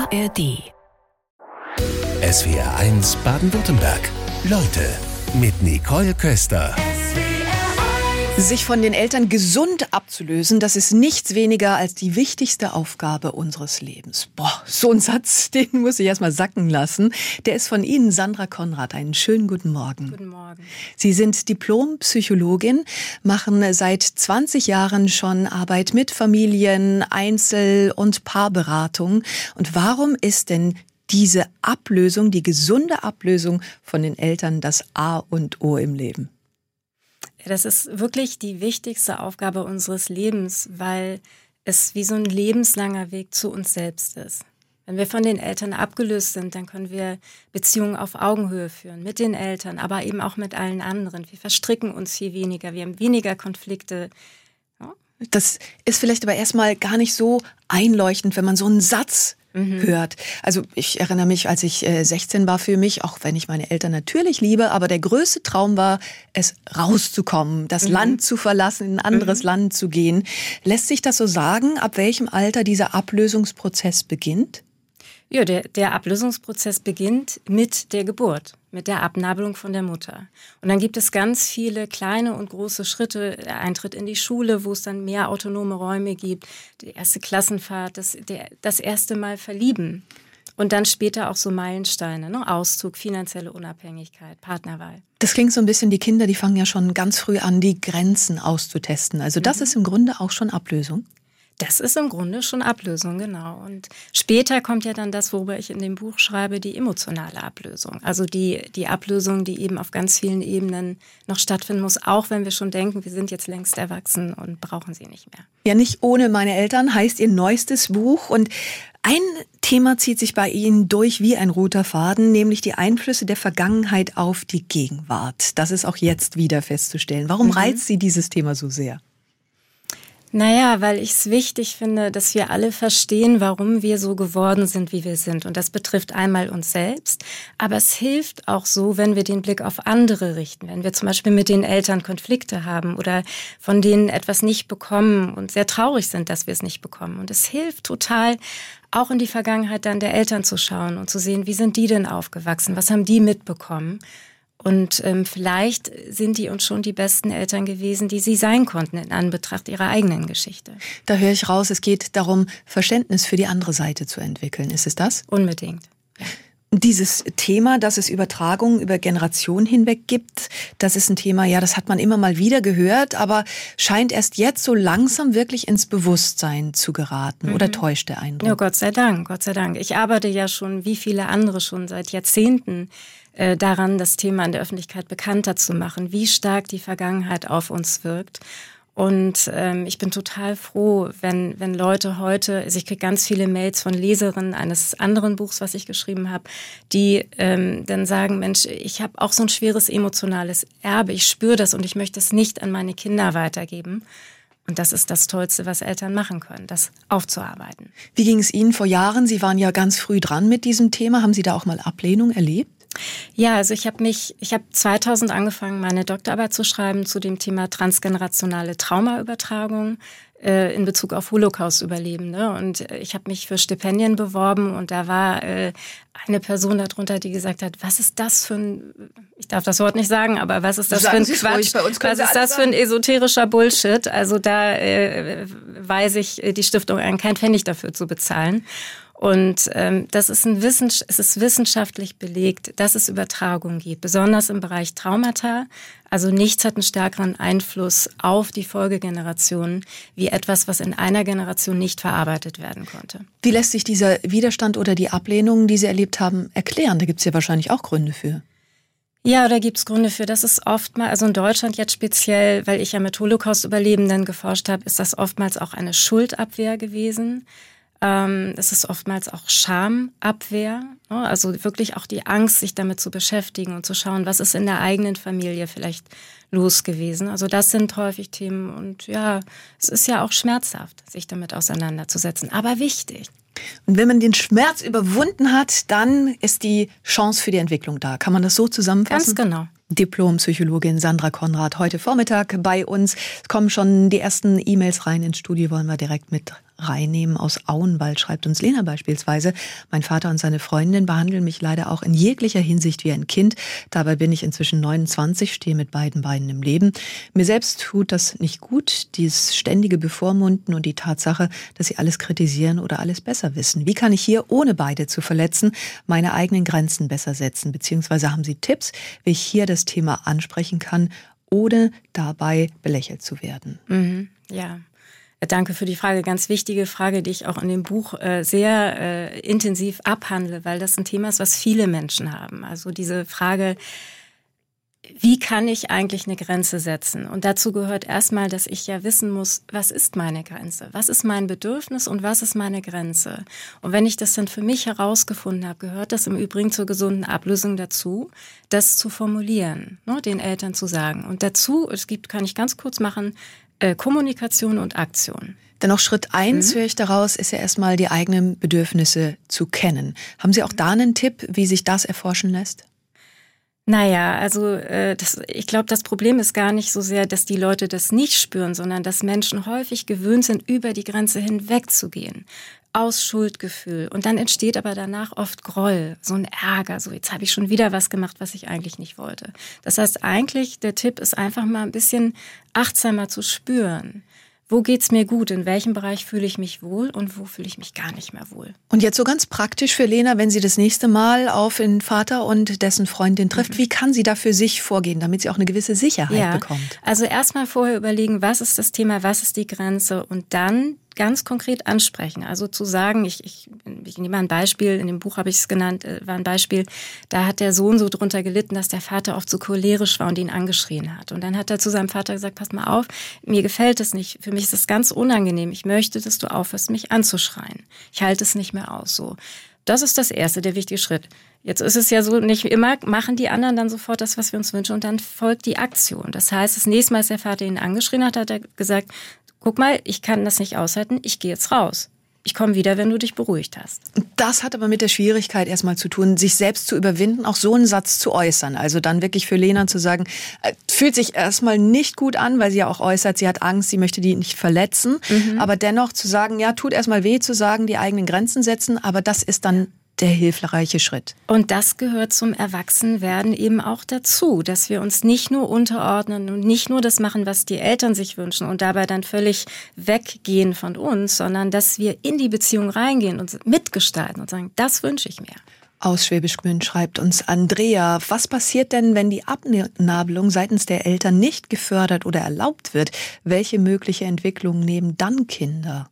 ARD. SWR1 Baden-Württemberg. Leute mit Nicole Köster. Sich von den Eltern gesund abzulösen, das ist nichts weniger als die wichtigste Aufgabe unseres Lebens. Boah, so ein Satz, den muss ich erstmal sacken lassen. Der ist von Ihnen, Sandra Konrad. Einen schönen guten Morgen. Guten Morgen. Sie sind Diplompsychologin, machen seit 20 Jahren schon Arbeit mit Familien, Einzel- und Paarberatung. Und warum ist denn diese Ablösung, die gesunde Ablösung von den Eltern das A und O im Leben? Das ist wirklich die wichtigste Aufgabe unseres Lebens, weil es wie so ein lebenslanger Weg zu uns selbst ist. Wenn wir von den Eltern abgelöst sind, dann können wir Beziehungen auf Augenhöhe führen, mit den Eltern, aber eben auch mit allen anderen. Wir verstricken uns viel weniger, wir haben weniger Konflikte. Ja. Das ist vielleicht aber erstmal gar nicht so einleuchtend, wenn man so einen Satz hört. Also ich erinnere mich, als ich 16 war, für mich, auch wenn ich meine Eltern natürlich liebe, aber der größte Traum war, es rauszukommen, das Land zu verlassen, in ein anderes Land zu gehen. Lässt sich das so sagen, ab welchem Alter dieser Ablösungsprozess beginnt? Ja, der Ablösungsprozess beginnt mit der Geburt, mit der Abnabelung von der Mutter. Und dann gibt es ganz viele kleine und große Schritte. Der Eintritt in die Schule, wo es dann mehr autonome Räume gibt, die erste Klassenfahrt, das erste Mal verlieben. Und dann später auch so Meilensteine, ne? Auszug, finanzielle Unabhängigkeit, Partnerwahl. Das klingt so ein bisschen, die Kinder, die fangen ja schon ganz früh an, die Grenzen auszutesten. Also das ist im Grunde auch schon Ablösung. Das ist im Grunde schon Ablösung, genau. Und später kommt ja dann das, worüber ich in dem Buch schreibe, die emotionale Ablösung. Also die Ablösung, die eben auf ganz vielen Ebenen noch stattfinden muss, auch wenn wir schon denken, wir sind jetzt längst erwachsen und brauchen sie nicht mehr. Ja, nicht ohne meine Eltern heißt Ihr neuestes Buch. Und ein Thema zieht sich bei Ihnen durch wie ein roter Faden, nämlich die Einflüsse der Vergangenheit auf die Gegenwart. Das ist auch jetzt wieder festzustellen. Warum reizt Sie dieses Thema so sehr? Naja, weil ich es wichtig finde, dass wir alle verstehen, warum wir so geworden sind, wie wir sind. Und das betrifft einmal uns selbst, aber es hilft auch so, wenn wir den Blick auf andere richten. Wenn wir zum Beispiel mit den Eltern Konflikte haben oder von denen etwas nicht bekommen und sehr traurig sind, dass wir es nicht bekommen. Und es hilft total, auch in die Vergangenheit dann der Eltern zu schauen und zu sehen, wie sind die denn aufgewachsen, was haben die mitbekommen. Und vielleicht sind die uns schon die besten Eltern gewesen, die sie sein konnten in Anbetracht ihrer eigenen Geschichte. Da höre ich raus, es geht darum, Verständnis für die andere Seite zu entwickeln. Ist es das? Unbedingt. Ja. Dieses Thema, dass es Übertragungen über Generationen hinweg gibt, das ist ein Thema, ja, das hat man immer mal wieder gehört, aber scheint erst jetzt so langsam wirklich ins Bewusstsein zu geraten. Oder täuscht der Eindruck? Ja, Gott sei Dank, Gott sei Dank. Ich arbeite ja schon, wie viele andere schon seit Jahrzehnten daran, das Thema in der Öffentlichkeit bekannter zu machen, wie stark die Vergangenheit auf uns wirkt. Und ich bin total froh, wenn Leute heute, also ich kriege ganz viele Mails von Leserinnen eines anderen Buchs, was ich geschrieben habe, die dann sagen, Mensch, ich habe auch so ein schweres emotionales Erbe, ich spüre das und ich möchte es nicht an meine Kinder weitergeben. Und das ist das Tollste, was Eltern machen können, das aufzuarbeiten. Wie ging es Ihnen vor Jahren? Sie waren ja ganz früh dran mit diesem Thema. Haben Sie da auch mal Ablehnung erlebt? Ja, also ich habe 2000 angefangen, meine Doktorarbeit zu schreiben zu dem Thema transgenerationale Traumaübertragung in Bezug auf Holocaust-Überlebende. Und ich habe mich für Stipendien beworben und da war eine Person darunter, die gesagt hat, was ist das für ein, ich darf das Wort nicht sagen, aber was ist das für ein Quatsch, was ist das für ein esoterischer Bullshit? Also da weise ich die Stiftung an, kein Pfennig dafür zu bezahlen. Und es ist wissenschaftlich belegt, dass es Übertragungen gibt, besonders im Bereich Traumata. Also nichts hat einen stärkeren Einfluss auf die Folgegenerationen wie etwas, was in einer Generation nicht verarbeitet werden konnte. Wie lässt sich dieser Widerstand oder die Ablehnung, die Sie erlebt haben, erklären? Da gibt es ja wahrscheinlich auch Gründe für. Ja, da gibt's Gründe für. Das ist oftmals, also in Deutschland jetzt speziell, weil ich ja mit Holocaust-Überlebenden geforscht habe, ist das oftmals auch eine Schuldabwehr gewesen. Es ist oftmals auch Schamabwehr, also wirklich auch die Angst, sich damit zu beschäftigen und zu schauen, was ist in der eigenen Familie vielleicht los gewesen. Also das sind häufig Themen und ja, es ist ja auch schmerzhaft, sich damit auseinanderzusetzen, aber wichtig. Und wenn man den Schmerz überwunden hat, dann ist die Chance für die Entwicklung da. Kann man das so zusammenfassen? Ganz genau. Diplompsychologin Sandra Konrad heute Vormittag bei uns. Es kommen schon die ersten E-Mails rein ins Studio, wollen wir direkt mit reinnehmen. Aus Auenwald schreibt uns Lena beispielsweise: Mein Vater und seine Freundin behandeln mich leider auch in jeglicher Hinsicht wie ein Kind. Dabei bin ich inzwischen 29, stehe mit beiden Beinen im Leben. Mir selbst tut das nicht gut, dieses ständige Bevormunden und die Tatsache, dass sie alles kritisieren oder alles besser wissen. Wie kann ich hier, ohne beide zu verletzen, meine eigenen Grenzen besser setzen? Beziehungsweise haben Sie Tipps, wie ich hier das Thema ansprechen kann, ohne dabei belächelt zu werden? Ja. Danke für die Frage. Ganz wichtige Frage, die ich auch in dem Buch sehr intensiv abhandle, weil das ein Thema ist, was viele Menschen haben. Also diese Frage, wie kann ich eigentlich eine Grenze setzen? Und dazu gehört erstmal, dass ich ja wissen muss, was ist meine Grenze? Was ist mein Bedürfnis und was ist meine Grenze? Und wenn ich das dann für mich herausgefunden habe, gehört das im Übrigen zur gesunden Ablösung dazu, das zu formulieren, ne, den Eltern zu sagen. Und dazu, kann ich ganz kurz machen, Kommunikation und Aktion. Dennoch Schritt 1, höre ich daraus, ist ja erstmal die eigenen Bedürfnisse zu kennen. Haben Sie auch da einen Tipp, wie sich das erforschen lässt? Naja, also ich glaube, das Problem ist gar nicht so sehr, dass die Leute das nicht spüren, sondern dass Menschen häufig gewöhnt sind, über die Grenze hinwegzugehen. Aus Schuldgefühl. Und dann entsteht aber danach oft Groll, so ein Ärger, so jetzt habe ich schon wieder was gemacht, was ich eigentlich nicht wollte. Das heißt eigentlich, der Tipp ist einfach mal ein bisschen achtsamer zu spüren. Wo geht's mir gut? In welchem Bereich fühle ich mich wohl und wo fühle ich mich gar nicht mehr wohl? Und jetzt so ganz praktisch für Lena, wenn sie das nächste Mal auf den Vater und dessen Freundin trifft, wie kann sie da für sich vorgehen, damit sie auch eine gewisse Sicherheit bekommt? Also erstmal vorher überlegen, was ist das Thema, was ist die Grenze und dann ganz konkret ansprechen. Also zu sagen, ich nehme mal ein Beispiel, in dem Buch habe ich es genannt, war ein Beispiel, da hat der Sohn so drunter gelitten, dass der Vater oft so cholerisch war und ihn angeschrien hat. Und dann hat er zu seinem Vater gesagt, pass mal auf, mir gefällt es nicht, für mich ist das ganz unangenehm, ich möchte, dass du aufhörst, mich anzuschreien. Ich halte es nicht mehr aus, so. Das ist das Erste, der wichtige Schritt. Jetzt ist es ja so, nicht immer machen die anderen dann sofort das, was wir uns wünschen und dann folgt die Aktion. Das heißt, das nächste Mal, als der Vater ihn angeschrien hat, hat er gesagt, guck mal, ich kann das nicht aushalten, ich gehe jetzt raus. Ich komme wieder, wenn du dich beruhigt hast. Das hat aber mit der Schwierigkeit erstmal zu tun, sich selbst zu überwinden, auch so einen Satz zu äußern. Also dann wirklich für Lena zu sagen, fühlt sich erstmal nicht gut an, weil sie ja auch äußert, sie hat Angst, sie möchte die nicht verletzen. Aber dennoch zu sagen, ja, tut erstmal weh zu sagen, die eigenen Grenzen setzen, aber das ist dann der hilfreiche Schritt. Und das gehört zum Erwachsenwerden eben auch dazu, dass wir uns nicht nur unterordnen und nicht nur das machen, was die Eltern sich wünschen und dabei dann völlig weggehen von uns, sondern dass wir in die Beziehung reingehen und mitgestalten und sagen, das wünsche ich mir. Aus Schwäbisch Gmünd schreibt uns Andrea, was passiert denn, wenn die Abnabelung seitens der Eltern nicht gefördert oder erlaubt wird? Welche mögliche Entwicklungen nehmen dann Kinder?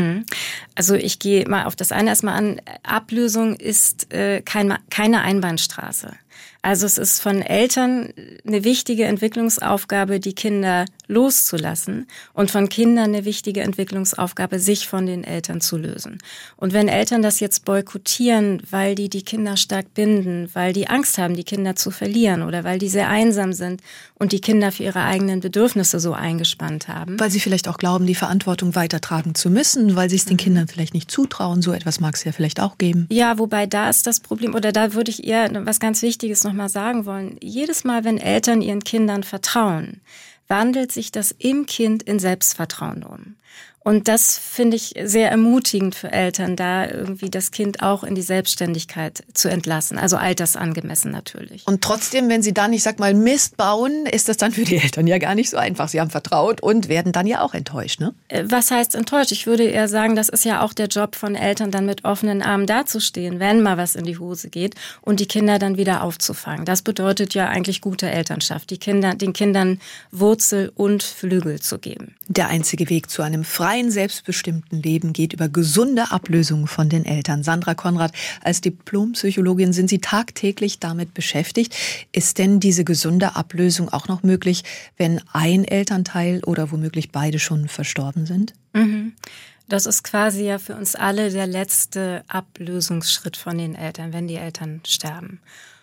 Also ich gehe mal auf das eine erstmal an. Ablösung ist keine Einbahnstraße. Also es ist von Eltern eine wichtige Entwicklungsaufgabe, die Kinder loszulassen und von Kindern eine wichtige Entwicklungsaufgabe, sich von den Eltern zu lösen. Und wenn Eltern das jetzt boykottieren, weil die Kinder stark binden, weil die Angst haben, die Kinder zu verlieren oder weil die sehr einsam sind und die Kinder für ihre eigenen Bedürfnisse so eingespannt haben. Weil sie vielleicht auch glauben, die Verantwortung weitertragen zu müssen, weil sie es den Kindern vielleicht nicht zutrauen. So etwas mag es ja vielleicht auch geben. Ja, wobei da ist das Problem, oder da würde ich eher was ganz Wichtiges nochmal sagen wollen. Jedes Mal, wenn Eltern ihren Kindern vertrauen, wandelt sich das im Kind in Selbstvertrauen um. Und das finde ich sehr ermutigend für Eltern, da irgendwie das Kind auch in die Selbstständigkeit zu entlassen. Also altersangemessen natürlich. Und trotzdem, wenn sie dann, ich sag mal, Mist bauen, ist das dann für die Eltern ja gar nicht so einfach. Sie haben vertraut und werden dann ja auch enttäuscht, ne? Was heißt enttäuscht? Ich würde eher sagen, das ist ja auch der Job von Eltern, dann mit offenen Armen dazustehen, wenn mal was in die Hose geht und die Kinder dann wieder aufzufangen. Das bedeutet ja eigentlich gute Elternschaft, den Kindern Wurzel und Flügel zu geben. Der einzige Weg zu einem freien, selbstbestimmten Leben geht über gesunde Ablösung von den Eltern. Sandra Konrad, als Diplompsychologin sind Sie tagtäglich damit beschäftigt. Ist denn diese gesunde Ablösung auch noch möglich, wenn ein Elternteil oder womöglich beide schon verstorben sind? Das ist quasi ja für uns alle der letzte Ablösungsschritt von den Eltern, wenn die Eltern sterben.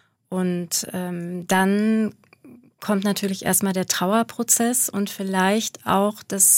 Und dann kommt natürlich erstmal der Trauerprozess und vielleicht auch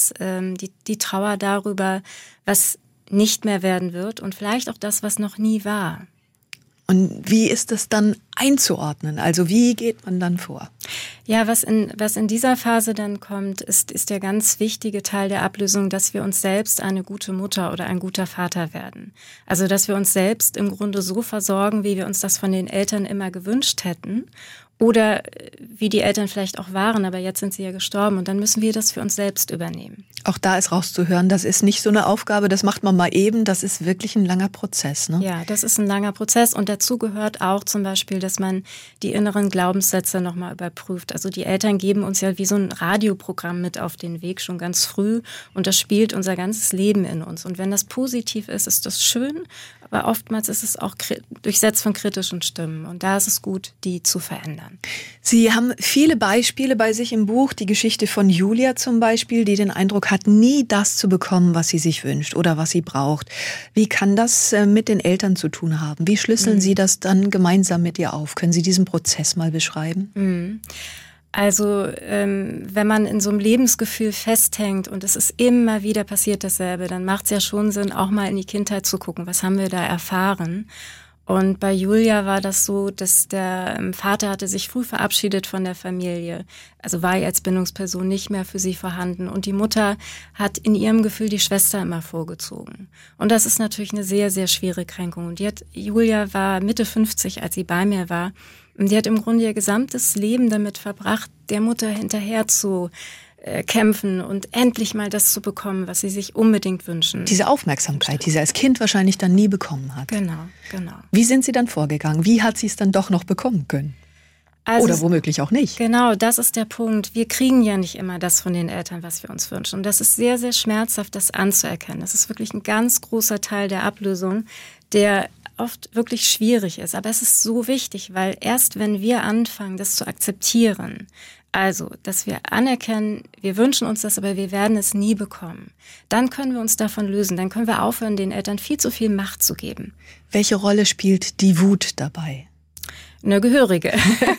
die Trauer darüber, was nicht mehr werden wird und vielleicht auch das, was noch nie war. Und wie ist das dann einzuordnen? Also wie geht man dann vor? Ja, was in dieser Phase dann kommt, ist der ganz wichtige Teil der Ablösung, dass wir uns selbst eine gute Mutter oder ein guter Vater werden. Also dass wir uns selbst im Grunde so versorgen, wie wir uns das von den Eltern immer gewünscht hätten. Oder wie die Eltern vielleicht auch waren, aber jetzt sind sie ja gestorben und dann müssen wir das für uns selbst übernehmen. Auch da ist rauszuhören, das ist nicht so eine Aufgabe, das macht man mal eben, das ist wirklich ein langer Prozess, ne? Ja, das ist ein langer Prozess und dazu gehört auch zum Beispiel, dass man die inneren Glaubenssätze nochmal überprüft. Also die Eltern geben uns ja wie so ein Radioprogramm mit auf den Weg, schon ganz früh und das spielt unser ganzes Leben in uns. Und wenn das positiv ist, ist das schön, aber oftmals ist es auch durchsetzt von kritischen Stimmen und da ist es gut, die zu verändern. Sie haben viele Beispiele bei sich im Buch, die Geschichte von Julia zum Beispiel, die den Eindruck hat, nie das zu bekommen, was sie sich wünscht oder was sie braucht. Wie kann das mit den Eltern zu tun haben? Wie schlüsseln Sie das dann gemeinsam mit ihr auf? Können Sie diesen Prozess mal beschreiben? Also wenn man in so einem Lebensgefühl festhängt und es ist immer wieder passiert dasselbe, dann macht es ja schon Sinn, auch mal in die Kindheit zu gucken, was haben wir da erfahren. Und bei Julia war das so, dass der Vater hatte sich früh verabschiedet von der Familie, also war als Bindungsperson nicht mehr für sie vorhanden. Und die Mutter hat in ihrem Gefühl die Schwester immer vorgezogen. Und das ist natürlich eine sehr, sehr schwere Kränkung. Und Julia war Mitte 50, als sie bei mir war. Und die hat im Grunde ihr gesamtes Leben damit verbracht, der Mutter hinterher zu kämpfen und endlich mal das zu bekommen, was sie sich unbedingt wünschen. Diese Aufmerksamkeit, die sie als Kind wahrscheinlich dann nie bekommen hat. Genau. Wie sind Sie dann vorgegangen? Wie hat sie es dann doch noch bekommen können? Also, oder womöglich auch nicht. Genau, das ist der Punkt. Wir kriegen ja nicht immer das von den Eltern, was wir uns wünschen. Und das ist sehr, sehr schmerzhaft, das anzuerkennen. Das ist wirklich ein ganz großer Teil der Ablösung, der oft wirklich schwierig ist. Aber es ist so wichtig, weil erst wenn wir anfangen, das zu akzeptieren, also, dass wir anerkennen, wir wünschen uns das, aber wir werden es nie bekommen. Dann können wir uns davon lösen. Dann können wir aufhören, den Eltern viel zu viel Macht zu geben. Welche Rolle spielt die Wut dabei? Eine gehörige.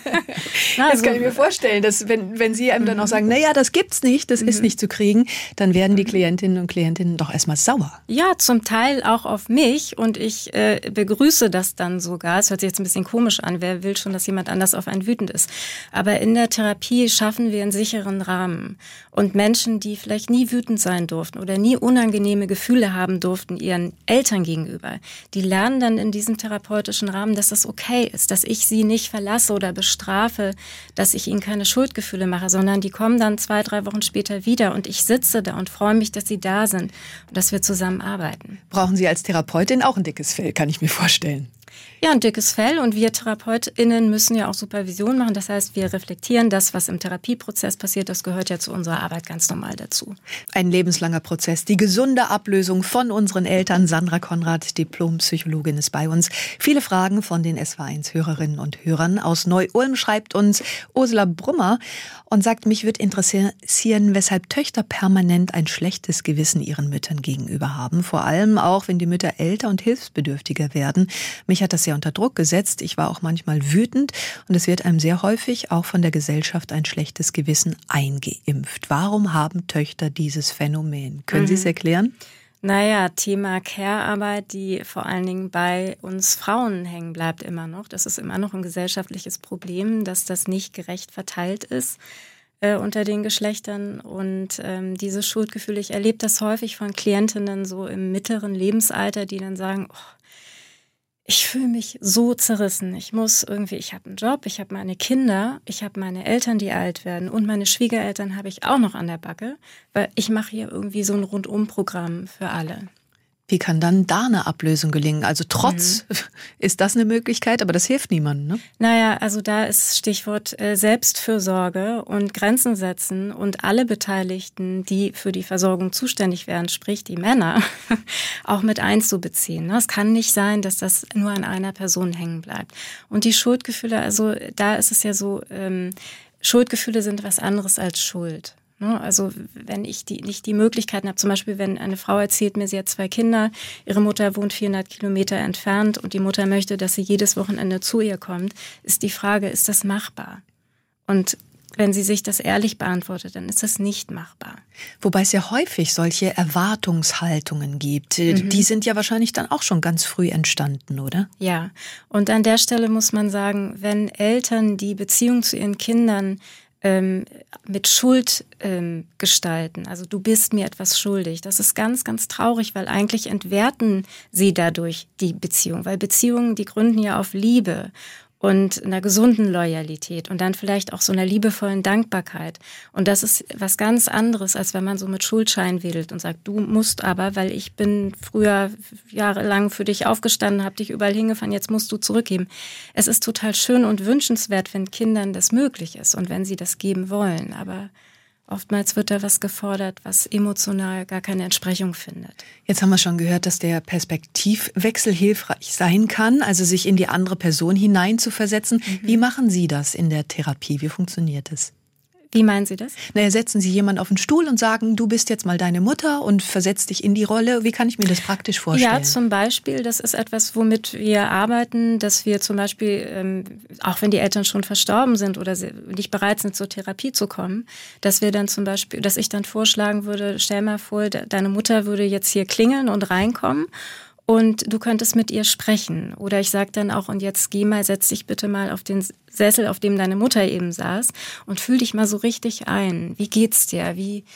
Das kann ich mir vorstellen, dass wenn Sie einem dann auch sagen, naja, das gibt's nicht, das ist nicht zu kriegen, dann werden die Klientinnen und Klientinnen doch erstmal sauer. Ja, zum Teil auch auf mich und ich begrüße das dann sogar. Es hört sich jetzt ein bisschen komisch an, wer will schon, dass jemand anders auf einen wütend ist. Aber in der Therapie schaffen wir einen sicheren Rahmen. Und Menschen, die vielleicht nie wütend sein durften oder nie unangenehme Gefühle haben durften ihren Eltern gegenüber, die lernen dann in diesem therapeutischen Rahmen, dass das okay ist, dass ich sie nicht verlasse oder bestrafe, dass ich ihnen keine Schuldgefühle mache, sondern die kommen dann 2-3 Wochen später wieder und ich sitze da und freue mich, dass sie da sind und dass wir zusammen arbeiten. Brauchen Sie als Therapeutin auch ein dickes Fell, kann ich mir vorstellen. Ja, ein dickes Fell und wir TherapeutInnen müssen ja auch Supervision machen. Das heißt, wir reflektieren das, was im Therapieprozess passiert. Das gehört ja zu unserer Arbeit ganz normal dazu. Ein lebenslanger Prozess. Die gesunde Ablösung von unseren Eltern. Sandra Konrad, Diplompsychologin, ist bei uns. Viele Fragen von den SW1-Hörerinnen und Hörern. Aus Neu-Ulm schreibt uns Ursula Brummer und sagt, mich würde interessieren, weshalb Töchter permanent ein schlechtes Gewissen ihren Müttern gegenüber haben. Vor allem auch, wenn die Mütter älter und hilfsbedürftiger werden. Mich hat das sehr unter Druck gesetzt. Ich war auch manchmal wütend und es wird einem sehr häufig auch von der Gesellschaft ein schlechtes Gewissen eingeimpft. Warum haben Töchter dieses Phänomen? Können Sie es erklären? Naja, Thema Care-Arbeit, die vor allen Dingen bei uns Frauen hängen bleibt immer noch. Das ist immer noch ein gesellschaftliches Problem, dass das nicht gerecht verteilt ist unter den Geschlechtern. Und diese Schuldgefühle, ich erlebe das häufig von Klientinnen so im mittleren Lebensalter, die dann sagen, oh, ich fühle mich so zerrissen. Ich habe einen Job, ich habe meine Kinder, ich habe meine Eltern, die alt werden und meine Schwiegereltern habe ich auch noch an der Backe, weil ich mache hier irgendwie so ein Rundumprogramm für alle. Wie kann dann da eine Ablösung gelingen? Also trotz ist das eine Möglichkeit, aber das hilft niemandem, ne? Naja, also da ist Stichwort Selbstfürsorge und Grenzen setzen und alle Beteiligten, die für die Versorgung zuständig wären, sprich die Männer, auch mit einzubeziehen. Es kann nicht sein, dass das nur an einer Person hängen bleibt. Und die Schuldgefühle, also da ist es ja so, Schuldgefühle sind was anderes als Schuld. Also wenn ich nicht die Möglichkeiten habe, zum Beispiel wenn eine Frau erzählt mir, sie hat 2 Kinder, ihre Mutter wohnt 400 Kilometer entfernt und die Mutter möchte, dass sie jedes Wochenende zu ihr kommt, ist die Frage, ist das machbar? Und wenn sie sich das ehrlich beantwortet, dann ist das nicht machbar. Wobei es ja häufig solche Erwartungshaltungen gibt. Die sind ja wahrscheinlich dann auch schon ganz früh entstanden, oder? Ja, und an der Stelle muss man sagen, wenn Eltern die Beziehung zu ihren Kindern mit Schuld gestalten, also du bist mir etwas schuldig, das ist ganz, ganz traurig, weil eigentlich entwerten sie dadurch die Beziehung, weil Beziehungen, die gründen ja auf Liebe und einer gesunden Loyalität und dann vielleicht auch so einer liebevollen Dankbarkeit. Und das ist was ganz anderes, als wenn man so mit Schuldschein wedelt und sagt, du musst aber, weil ich bin früher jahrelang für dich aufgestanden, habe dich überall hingefahren, jetzt musst du zurückgeben. Es ist total schön und wünschenswert, wenn Kindern das möglich ist und wenn sie das geben wollen. Aber oftmals wird da was gefordert, was emotional gar keine Entsprechung findet. Jetzt haben wir schon gehört, dass der Perspektivwechsel hilfreich sein kann, also sich in die andere Person hineinzuversetzen. Wie machen Sie das in der Therapie? Wie funktioniert das? Wie meinen Sie das? Naja, setzen Sie jemanden auf den Stuhl und sagen, du bist jetzt mal deine Mutter und versetzt dich in die Rolle. Wie kann ich mir das praktisch vorstellen? Ja, zum Beispiel, das ist etwas, womit wir arbeiten, dass wir zum Beispiel, auch wenn die Eltern schon verstorben sind oder nicht bereit sind, zur Therapie zu kommen, dass wir dann zum Beispiel, dass ich dann vorschlagen würde, stell mal vor, deine Mutter würde jetzt hier klingeln und reinkommen. Und du könntest mit ihr sprechen. Oder ich sage dann auch, und jetzt geh mal, setz dich bitte mal auf den Sessel, auf dem deine Mutter eben saß und fühl dich mal so richtig ein. Wie geht's dir?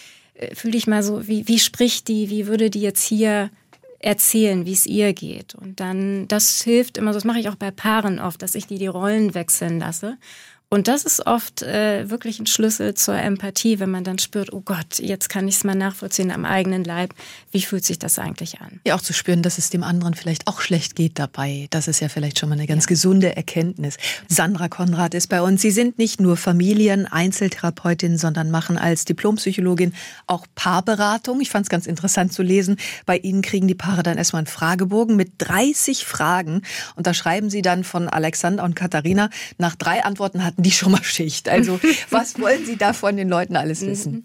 Fühl dich mal so, wie spricht die? Wie würde die jetzt hier erzählen, wie es ihr geht? Und dann, das hilft immer, das mache ich auch bei Paaren oft, dass ich die Rollen wechseln lasse. Und das ist oft wirklich ein Schlüssel zur Empathie, wenn man dann spürt, oh Gott, jetzt kann ich es mal nachvollziehen am eigenen Leib. Wie fühlt sich das eigentlich an? Ja, auch zu spüren, dass es dem anderen vielleicht auch schlecht geht dabei. Das ist ja vielleicht schon mal eine ganz gesunde Erkenntnis. Sandra Konrad ist bei uns. Sie sind nicht nur Familien-Einzeltherapeutin, sondern machen als Diplompsychologin auch Paarberatung. Ich fand es ganz interessant zu lesen. Bei Ihnen kriegen die Paare dann erstmal einen Fragebogen mit 30 Fragen. Und da schreiben Sie dann von Alexander und Katharina, nach 3 Antworten hatten die schon mal Schicht. Also was wollen Sie da von den Leuten alles wissen?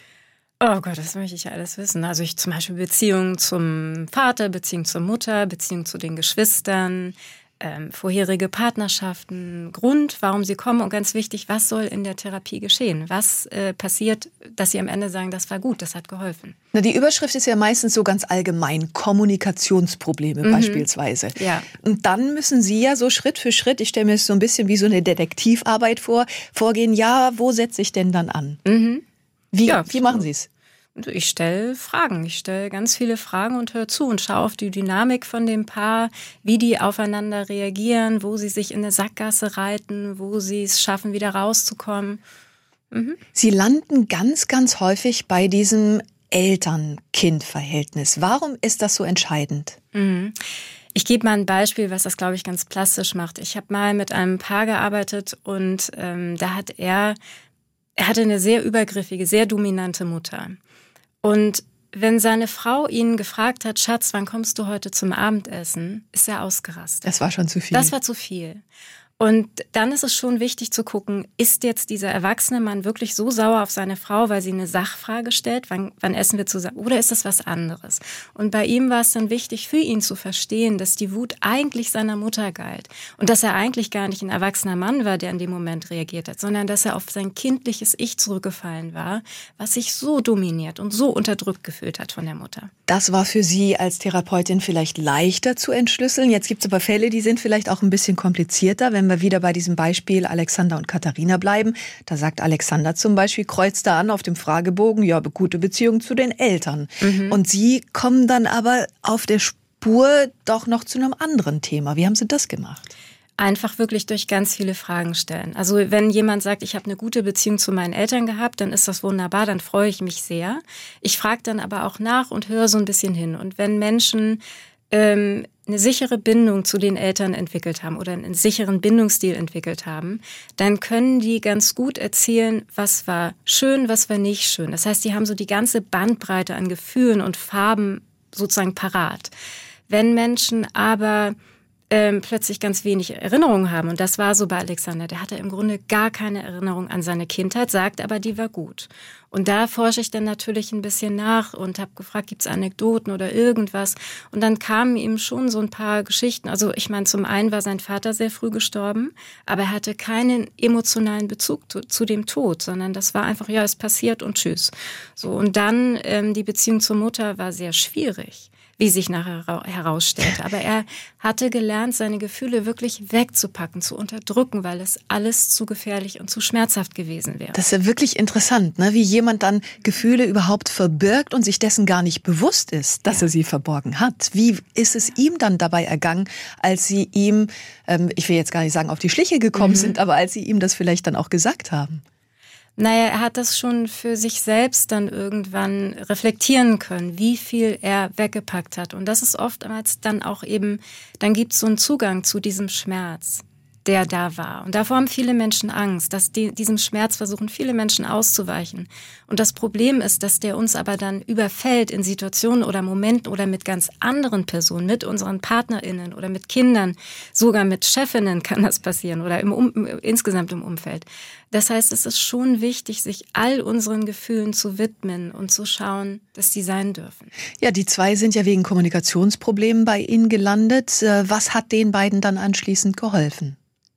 Oh Gott, das möchte ich ja alles wissen. Also ich zum Beispiel Beziehung zum Vater, Beziehung zur Mutter, Beziehung zu den Geschwistern, vorherige Partnerschaften, Grund, warum sie kommen und ganz wichtig, was soll in der Therapie geschehen? Was passiert, dass sie am Ende sagen, das war gut, das hat geholfen? Na, die Überschrift ist ja meistens so ganz allgemein, Kommunikationsprobleme beispielsweise. Ja. Und dann müssen Sie ja so Schritt für Schritt, ich stelle mir das so ein bisschen wie so eine Detektivarbeit vorgehen, ja, wo setze ich denn dann an? Wie machen Sie es? Ich stelle Fragen. Ich stelle ganz viele Fragen und höre zu und schaue auf die Dynamik von dem Paar, wie die aufeinander reagieren, wo sie sich in eine Sackgasse reiten, wo sie es schaffen, wieder rauszukommen. Sie landen ganz, ganz häufig bei diesem Eltern-Kind-Verhältnis. Warum ist das so entscheidend? Ich gebe mal ein Beispiel, was das, glaube ich, ganz plastisch macht. Ich habe mal mit einem Paar gearbeitet und da hat er hatte eine sehr übergriffige, sehr dominante Mutter. Und wenn seine Frau ihn gefragt hat, Schatz, wann kommst du heute zum Abendessen, ist er ausgerastet. Das war schon zu viel. Das war zu viel. Und dann ist es schon wichtig zu gucken, ist jetzt dieser erwachsene Mann wirklich so sauer auf seine Frau, weil sie eine Sachfrage stellt, wann essen wir zusammen, oder ist das was anderes? Und bei ihm war es dann wichtig, für ihn zu verstehen, dass die Wut eigentlich seiner Mutter galt und dass er eigentlich gar nicht ein erwachsener Mann war, der in dem Moment reagiert hat, sondern dass er auf sein kindliches Ich zurückgefallen war, was sich so dominiert und so unterdrückt gefühlt hat von der Mutter. Das war für Sie als Therapeutin vielleicht leichter zu entschlüsseln. Jetzt gibt es aber Fälle, die sind vielleicht auch ein bisschen komplizierter, wenn wir wieder bei diesem Beispiel Alexander und Katharina bleiben. Da sagt Alexander zum Beispiel, kreuzt da an auf dem Fragebogen, ja, gute Beziehung zu den Eltern. Und Sie kommen dann aber auf der Spur doch noch zu einem anderen Thema. Wie haben Sie das gemacht? Einfach wirklich durch ganz viele Fragen stellen. Also wenn jemand sagt, ich habe eine gute Beziehung zu meinen Eltern gehabt, dann ist das wunderbar, dann freue ich mich sehr. Ich frage dann aber auch nach und höre so ein bisschen hin. Und wenn Menschen eine sichere Bindung zu den Eltern entwickelt haben oder einen sicheren Bindungsstil entwickelt haben, dann können die ganz gut erzählen, was war schön, was war nicht schön. Das heißt, die haben so die ganze Bandbreite an Gefühlen und Farben sozusagen parat. Wenn Menschen aber plötzlich ganz wenig Erinnerungen haben. Und das war so bei Alexander. Der hatte im Grunde gar keine Erinnerung an seine Kindheit, sagt aber, die war gut. Und da forsche ich dann natürlich ein bisschen nach und habe gefragt, gibt es Anekdoten oder irgendwas? Und dann kamen ihm schon so ein paar Geschichten. Also ich meine, zum einen war sein Vater sehr früh gestorben, aber er hatte keinen emotionalen Bezug zu dem Tod, sondern das war einfach, ja, es passiert und tschüss. So, und dann die Beziehung zur Mutter war sehr schwierig, wie sich nachher herausstellte. Aber er hatte gelernt, seine Gefühle wirklich wegzupacken, zu unterdrücken, weil es alles zu gefährlich und zu schmerzhaft gewesen wäre. Das ist ja wirklich interessant, ne? Wie jemand dann Gefühle überhaupt verbirgt und sich dessen gar nicht bewusst ist, dass er sie verborgen hat. Wie ist es ihm dann dabei ergangen, als sie ihm, ich will jetzt gar nicht sagen, auf die Schliche gekommen sind, aber als sie ihm das vielleicht dann auch gesagt haben? Naja, er hat das schon für sich selbst dann irgendwann reflektieren können, wie viel er weggepackt hat. Und das ist oftmals dann auch eben, dann gibt es so einen Zugang zu diesem Schmerz, der da war. Und davor haben viele Menschen Angst, dass diesem Schmerz versuchen viele Menschen auszuweichen. Und das Problem ist, dass der uns aber dann überfällt in Situationen oder Momenten oder mit ganz anderen Personen, mit unseren PartnerInnen oder mit Kindern, sogar mit Chefinnen kann das passieren oder insgesamt im Umfeld. Das heißt, es ist schon wichtig, sich all unseren Gefühlen zu widmen und zu schauen, dass die sein dürfen. Ja, die zwei sind ja wegen Kommunikationsproblemen bei Ihnen gelandet. Was hat den beiden dann anschließend geholfen?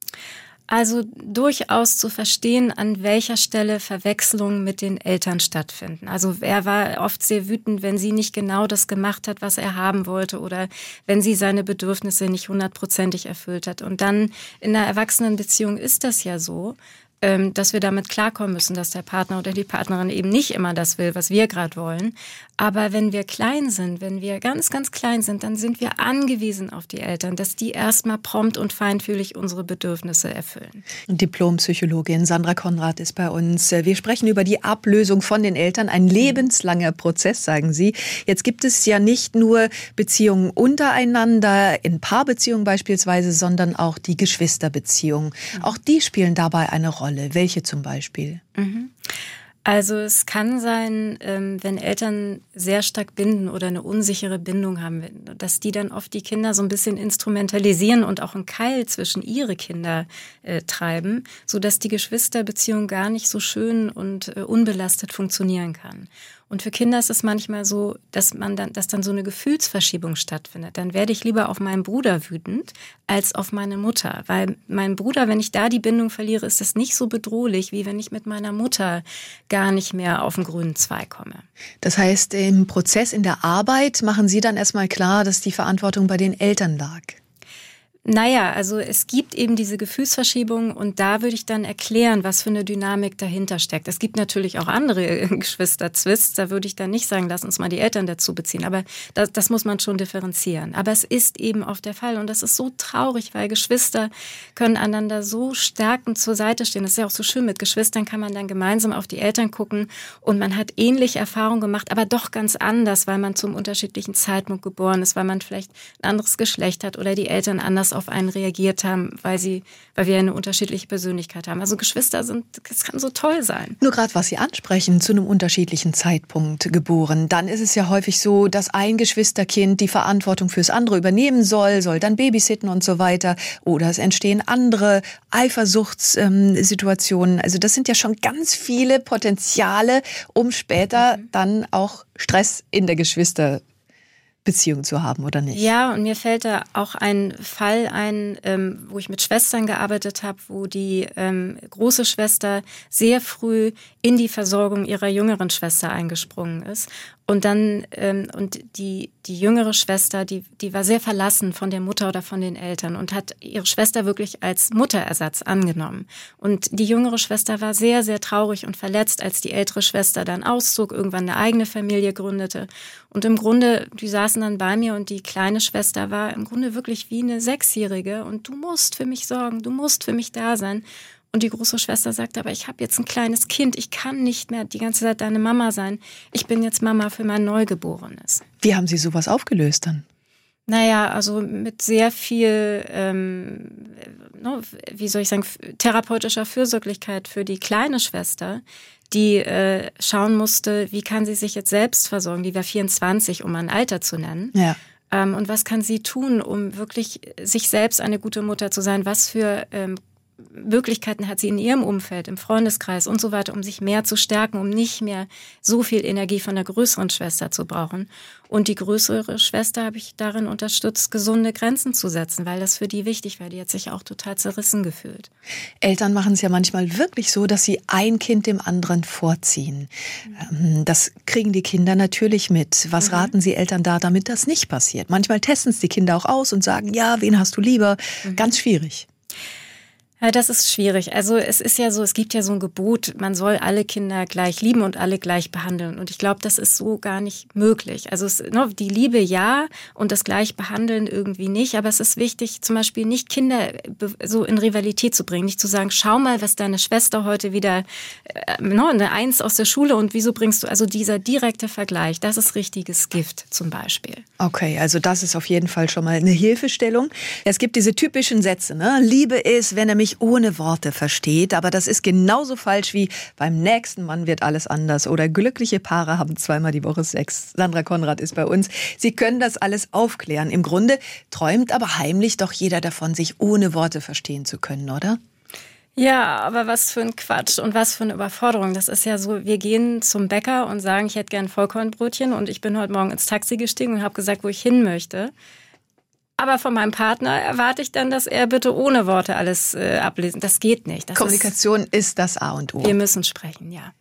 Also durchaus zu verstehen, an welcher Stelle Verwechslungen mit den Eltern stattfinden. Also er war oft sehr wütend, wenn sie nicht genau das gemacht hat, was er haben wollte oder wenn sie seine Bedürfnisse nicht 100% erfüllt hat. Und dann in einer Erwachsenenbeziehung ist das ja so, dass wir damit klarkommen müssen, dass der Partner oder die Partnerin eben nicht immer das will, was wir gerade wollen. Aber wenn wir klein sind, wenn wir ganz, ganz klein sind, dann sind wir angewiesen auf die Eltern, dass die erstmal prompt und feinfühlig unsere Bedürfnisse erfüllen. Und Diplompsychologin Sandra Konrad ist bei uns. Wir sprechen über die Ablösung von den Eltern. Ein lebenslanger Prozess, sagen Sie. Jetzt gibt es ja nicht nur Beziehungen untereinander, in Paarbeziehungen beispielsweise, sondern auch die Geschwisterbeziehungen. Auch die spielen dabei eine Rolle. Welche zum Beispiel? Also es kann sein, wenn Eltern sehr stark binden oder eine unsichere Bindung haben, dass die dann oft die Kinder so ein bisschen instrumentalisieren und auch einen Keil zwischen ihre Kinder treiben, sodass die Geschwisterbeziehung gar nicht so schön und unbelastet funktionieren kann. Und für Kinder ist es manchmal so, dass dann so eine Gefühlsverschiebung stattfindet. Dann werde ich lieber auf meinen Bruder wütend als auf meine Mutter. Weil mein Bruder, wenn ich da die Bindung verliere, ist das nicht so bedrohlich, wie wenn ich mit meiner Mutter gar nicht mehr auf den grünen Zweig komme. Das heißt, im Prozess in der Arbeit machen Sie dann erstmal klar, dass die Verantwortung bei den Eltern lag. Naja, also es gibt eben diese Gefühlsverschiebung und da würde ich dann erklären, was für eine Dynamik dahinter steckt. Es gibt natürlich auch andere Geschwister-Twists, da würde ich dann nicht sagen, lass uns mal die Eltern dazu beziehen, aber das muss man schon differenzieren. Aber es ist eben oft der Fall und das ist so traurig, weil Geschwister können einander so stärkend zur Seite stehen. Das ist ja auch so schön, mit Geschwistern kann man dann gemeinsam auf die Eltern gucken und man hat ähnliche Erfahrungen gemacht, aber doch ganz anders, weil man zum unterschiedlichen Zeitpunkt geboren ist, weil man vielleicht ein anderes Geschlecht hat oder die Eltern anders auf einen reagiert haben, weil wir eine unterschiedliche Persönlichkeit haben. Also Geschwister das kann so toll sein. Nur gerade, was Sie ansprechen, zu einem unterschiedlichen Zeitpunkt geboren. Dann ist es ja häufig so, dass ein Geschwisterkind die Verantwortung fürs andere übernehmen soll dann babysitten und so weiter. Oder es entstehen andere Eifersuchtssituationen. Also das sind ja schon ganz viele Potenziale, um später dann auch Stress in der Geschwisterbeziehung zu haben, oder nicht? Ja, und mir fällt da auch ein Fall ein, wo ich mit Schwestern gearbeitet habe, wo die große Schwester sehr früh in die Versorgung ihrer jüngeren Schwester eingesprungen ist. Und dann die jüngere Schwester, die war sehr verlassen von der Mutter oder von den Eltern und hat ihre Schwester wirklich als Mutterersatz angenommen. Und die jüngere Schwester war sehr, sehr traurig und verletzt, als die ältere Schwester dann auszog, irgendwann eine eigene Familie gründete. Und im Grunde, die saßen dann bei mir und die kleine Schwester war im Grunde wirklich wie eine 6-Jährige und du musst für mich sorgen, du musst für mich da sein. Und die große Schwester sagte, aber ich habe jetzt ein kleines Kind, ich kann nicht mehr die ganze Zeit deine Mama sein. Ich bin jetzt Mama für mein Neugeborenes. Wie haben Sie sowas aufgelöst dann? Naja, also mit sehr viel, wie soll ich sagen, therapeutischer Fürsorglichkeit für die kleine Schwester, die schauen musste, wie kann sie sich jetzt selbst versorgen. Die war 24, um ein Alter zu nennen. Ja. Und was kann sie tun, um wirklich sich selbst eine gute Mutter zu sein? Was für Möglichkeiten hat sie in ihrem Umfeld, im Freundeskreis und so weiter, um sich mehr zu stärken, um nicht mehr so viel Energie von der größeren Schwester zu brauchen. Und die größere Schwester habe ich darin unterstützt, gesunde Grenzen zu setzen, weil das für die wichtig war. Die hat sich auch total zerrissen gefühlt. Eltern machen es ja manchmal wirklich so, dass sie ein Kind dem anderen vorziehen. Das kriegen die Kinder natürlich mit. Was raten Sie Eltern da, damit das nicht passiert? Manchmal testen es die Kinder auch aus und sagen, ja, wen hast du lieber? Ganz schwierig. Ja, das ist schwierig. Also es ist ja so, es gibt ja so ein Gebot, man soll alle Kinder gleich lieben und alle gleich behandeln. Und ich glaube, das ist so gar nicht möglich. Also die Liebe ja und das gleich behandeln irgendwie nicht. Aber es ist wichtig, zum Beispiel nicht Kinder so in Rivalität zu bringen. Nicht zu sagen, schau mal, was deine Schwester heute wieder, eine Eins aus der Schule und wieso bringst du, also dieser direkte Vergleich, das ist richtiges Gift zum Beispiel. Okay, also das ist auf jeden Fall schon mal eine Hilfestellung. Es gibt diese typischen Sätze, ne? Liebe ist, wenn er mich ohne Worte versteht, aber das ist genauso falsch wie beim nächsten Mann wird alles anders oder glückliche Paare haben zweimal die Woche Sex. Sandra Konrad ist bei uns. Sie können das alles aufklären. Im Grunde träumt aber heimlich doch jeder davon, sich ohne Worte verstehen zu können, oder? Ja, aber was für ein Quatsch und was für eine Überforderung. Das ist ja so, wir gehen zum Bäcker und sagen, ich hätte gern Vollkornbrötchen und ich bin heute Morgen ins Taxi gestiegen und habe gesagt, wo ich hin möchte. Aber von meinem Partner erwarte ich dann, dass er bitte ohne Worte alles ablesen. Das geht nicht. Kommunikation ist das A und O. Wir müssen sprechen, ja.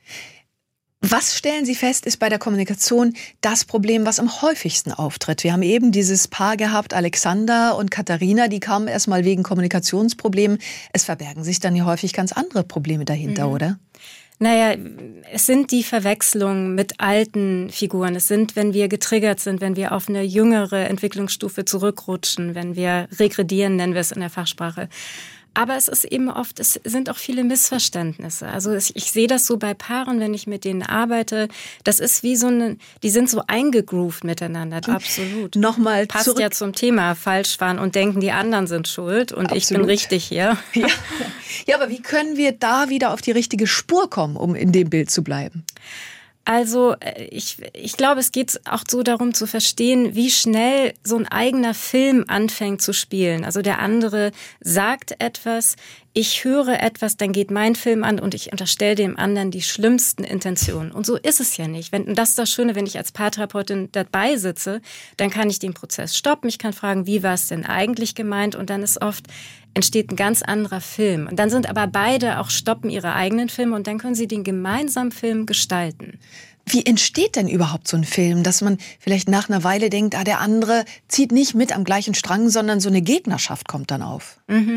Was stellen Sie fest, ist bei der Kommunikation das Problem, was am häufigsten auftritt? Wir haben eben dieses Paar gehabt, Alexander und Katharina, die kamen erstmal wegen Kommunikationsproblemen. Es verbergen sich dann ja häufig ganz andere Probleme dahinter, oder? Naja, es sind die Verwechslungen mit alten Figuren. Es sind, wenn wir getriggert sind, wenn wir auf eine jüngere Entwicklungsstufe zurückrutschen, wenn wir regredieren, nennen wir es in der Fachsprache. Aber es ist eben oft, es sind auch viele Missverständnisse. Also ich sehe das so bei Paaren, wenn ich mit denen arbeite. Das ist wie so die sind so eingegroovt miteinander. Absolut. Nochmal passt zurück. Ja zum Thema Falschfahren und denken, die anderen sind schuld und Absolut. Ich bin richtig hier. Ja, aber wie können wir da wieder auf die richtige Spur kommen, um in dem Bild zu bleiben? Also ich glaube, es geht auch so darum zu verstehen, wie schnell so ein eigener Film anfängt zu spielen. Also der andere sagt etwas, ich höre etwas, dann geht mein Film an und ich unterstelle dem anderen die schlimmsten Intentionen. Und so ist es ja nicht. Und das ist das Schöne, wenn ich als Paartherapeutin dabei sitze, dann kann ich den Prozess stoppen. Ich kann fragen, wie war es denn eigentlich gemeint? Und dann entsteht ein ganz anderer Film. Und dann sind aber beide auch stoppen ihre eigenen Filme und dann können sie den gemeinsamen Film gestalten. Wie entsteht denn überhaupt so ein Film, dass man vielleicht nach einer Weile denkt, der andere zieht nicht mit am gleichen Strang, sondern so eine Gegnerschaft kommt dann auf?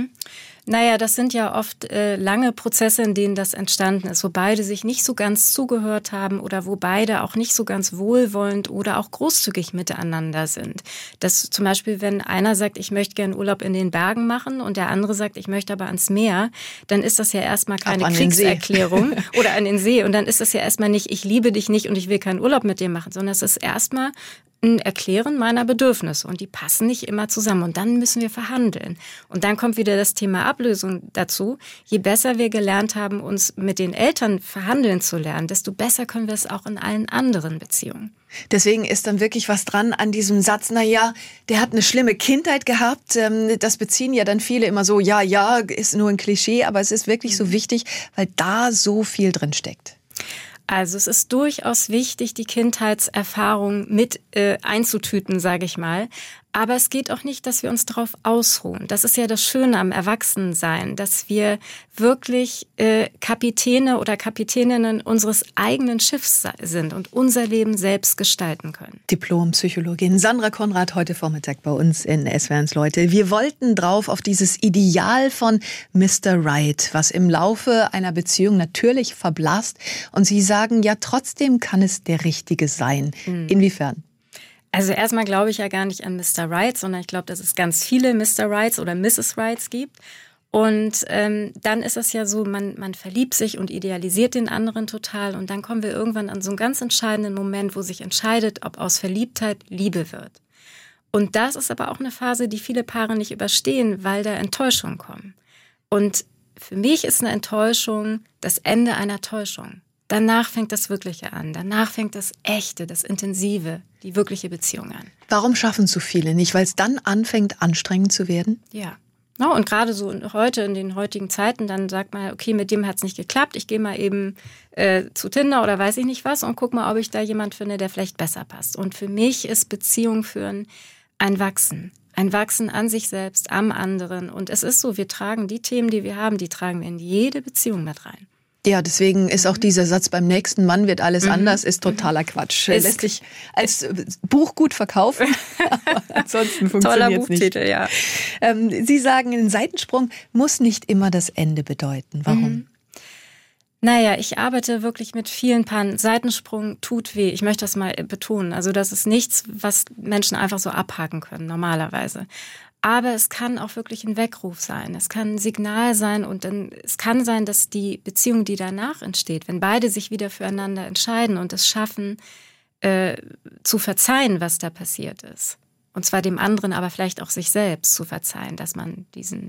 Naja, das sind ja oft lange Prozesse, in denen das entstanden ist, wo beide sich nicht so ganz zugehört haben oder wo beide auch nicht so ganz wohlwollend oder auch großzügig miteinander sind. Das zum Beispiel, wenn einer sagt, ich möchte gerne Urlaub in den Bergen machen und der andere sagt, ich möchte aber ans Meer, dann ist das ja erstmal keine Kriegserklärung oder an den See. Und dann ist das ja erstmal nicht, ich liebe dich nicht und ich will keinen Urlaub mit dir machen, sondern es ist erstmal ein Erklären meiner Bedürfnisse und die passen nicht immer zusammen und dann müssen wir verhandeln. Und dann kommt wieder das Thema Ablösung dazu. Je besser wir gelernt haben, uns mit den Eltern verhandeln zu lernen, desto besser können wir es auch in allen anderen Beziehungen. Deswegen ist dann wirklich was dran an diesem Satz, der hat eine schlimme Kindheit gehabt. Das beziehen ja dann viele immer so, ja, ist nur ein Klischee, aber es ist wirklich so wichtig, weil da so viel drin steckt. Also es ist durchaus wichtig, die Kindheitserfahrung mit einzutüten, sage ich mal. Aber es geht auch nicht, dass wir uns darauf ausruhen. Das ist ja das Schöne am Erwachsensein, dass wir wirklich Kapitäne oder Kapitäninnen unseres eigenen Schiffs sind und unser Leben selbst gestalten können. Diplompsychologin Sandra Konrad heute Vormittag bei uns in SWR1 Leute. Wir wollten drauf auf dieses Ideal von Mr. Right, was im Laufe einer Beziehung natürlich verblasst. Und Sie sagen, ja, trotzdem kann es der Richtige sein. Inwiefern? Also erstmal glaube ich ja gar nicht an Mr. Right, sondern ich glaube, dass es ganz viele Mr. Rights oder Mrs. Rights gibt. Und dann ist es ja so, man verliebt sich und idealisiert den anderen total. Und dann kommen wir irgendwann an so einen ganz entscheidenden Moment, wo sich entscheidet, ob aus Verliebtheit Liebe wird. Und das ist aber auch eine Phase, die viele Paare nicht überstehen, weil da Enttäuschungen kommen. Und für mich ist eine Enttäuschung das Ende einer Täuschung. danach fängt das Wirkliche an. Danach fängt das Echte, das Intensive, die wirkliche Beziehung an. Warum schaffen es so viele nicht? Weil es dann anfängt, anstrengend zu werden? Ja. No, und gerade so heute, in den heutigen Zeiten, dann sagt man, okay, mit dem hat es nicht geklappt, ich gehe mal eben zu Tinder oder weiß ich nicht was und guck mal, ob ich da jemand finde, der vielleicht besser passt. Und für mich ist Beziehung führen ein Wachsen an sich selbst, am anderen. Und es ist so, wir tragen die Themen, die wir haben, die tragen wir in jede Beziehung mit rein. Ja, deswegen ist auch dieser Satz, beim nächsten Mann wird alles anders, ist totaler Quatsch. Lässt sich als Buch gut verkaufen, aber ansonsten funktioniert es nicht. Toller Buchtitel, ja. Sie sagen, ein Seitensprung muss nicht immer das Ende bedeuten. Warum? Naja, ich arbeite wirklich mit vielen Paaren. Seitensprung tut weh. Ich möchte das mal betonen. Also das ist nichts, was Menschen einfach so abhaken können, normalerweise. Aber es kann auch wirklich ein Weckruf sein. Es kann ein Signal sein und dann, es kann sein, dass die Beziehung, die danach entsteht, wenn beide sich wieder füreinander entscheiden und es schaffen, zu verzeihen, was da passiert ist. Und zwar dem anderen, aber vielleicht auch sich selbst zu verzeihen, dass man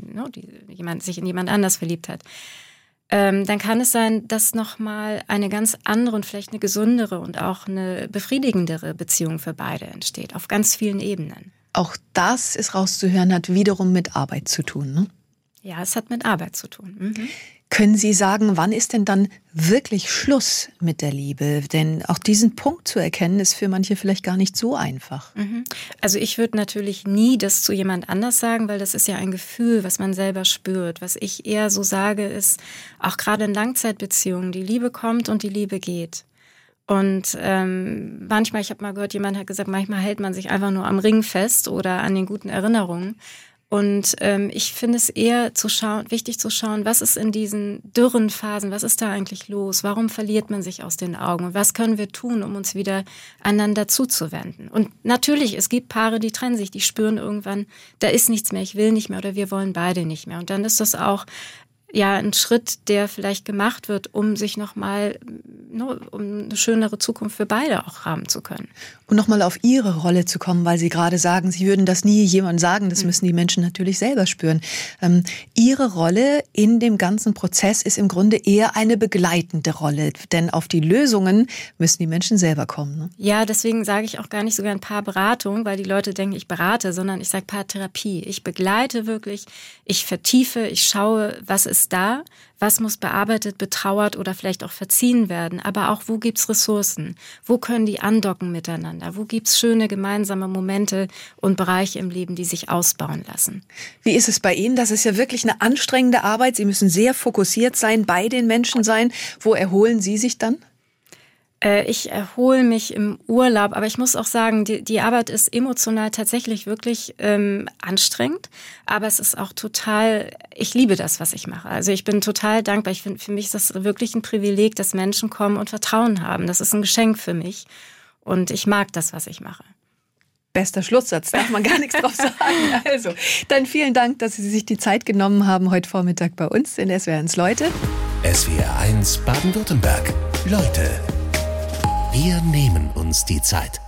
sich in jemand anders verliebt hat. Dann kann es sein, dass nochmal eine ganz andere und vielleicht eine gesündere und auch eine befriedigendere Beziehung für beide entsteht, auf ganz vielen Ebenen. Auch das ist rauszuhören, hat wiederum mit Arbeit zu tun, ne? Ja, es hat mit Arbeit zu tun. Mhm. Können Sie sagen, wann ist denn dann wirklich Schluss mit der Liebe? Denn auch diesen Punkt zu erkennen, ist für manche vielleicht gar nicht so einfach. Mhm. Also ich würde natürlich nie das zu jemand anders sagen, weil das ist ja ein Gefühl, was man selber spürt. Was ich eher so sage, ist, auch gerade in Langzeitbeziehungen, die Liebe kommt und die Liebe geht. Und manchmal, ich habe mal gehört, jemand hat gesagt, manchmal hält man sich einfach nur am Ring fest oder an den guten Erinnerungen. Und ich finde es eher wichtig zu schauen, was ist in diesen dürren Phasen, was ist da eigentlich los? Warum verliert man sich aus den Augen? Und was können wir tun, um uns wieder einander zuzuwenden? Und natürlich, es gibt Paare, die trennen sich, die spüren irgendwann, da ist nichts mehr, ich will nicht mehr oder wir wollen beide nicht mehr. Und dann ist das auch ein Schritt, der vielleicht gemacht wird, um sich nochmal, um eine schönere Zukunft für beide auch haben zu können. Und nochmal auf Ihre Rolle zu kommen, weil Sie gerade sagen, Sie würden das nie jemandem sagen, das müssen die Menschen natürlich selber spüren. Ihre Rolle in dem ganzen Prozess ist im Grunde eher eine begleitende Rolle, denn auf die Lösungen müssen die Menschen selber kommen. Ne? Ja, deswegen sage ich auch gar nicht sogar ein Paarberatung, weil die Leute denken, ich berate, sondern ich sage Paartherapie. Ich begleite wirklich, ich vertiefe, ich schaue, was ist da, was muss bearbeitet, betrauert oder vielleicht auch verziehen werden, aber auch, wo gibt's Ressourcen, wo können die andocken miteinander, wo gibt's schöne gemeinsame Momente und Bereiche im Leben, die sich ausbauen lassen. Wie ist es bei Ihnen? Das ist ja wirklich eine anstrengende Arbeit. Sie müssen sehr fokussiert sein, bei den Menschen sein. Wo erholen Sie sich dann? Ich erhole mich im Urlaub, aber ich muss auch sagen, die Arbeit ist emotional tatsächlich wirklich anstrengend, aber es ist auch ich liebe das, was ich mache. Also ich bin total dankbar. Ich finde, für mich ist das wirklich ein Privileg, dass Menschen kommen und Vertrauen haben. Das ist ein Geschenk für mich und ich mag das, was ich mache. Bester Schlusssatz, darf man gar nichts drauf sagen. Also, dann vielen Dank, dass Sie sich die Zeit genommen haben, heute Vormittag bei uns in SWR1 Leute. SWR1 Baden-Württemberg. Leute, wir nehmen uns die Zeit.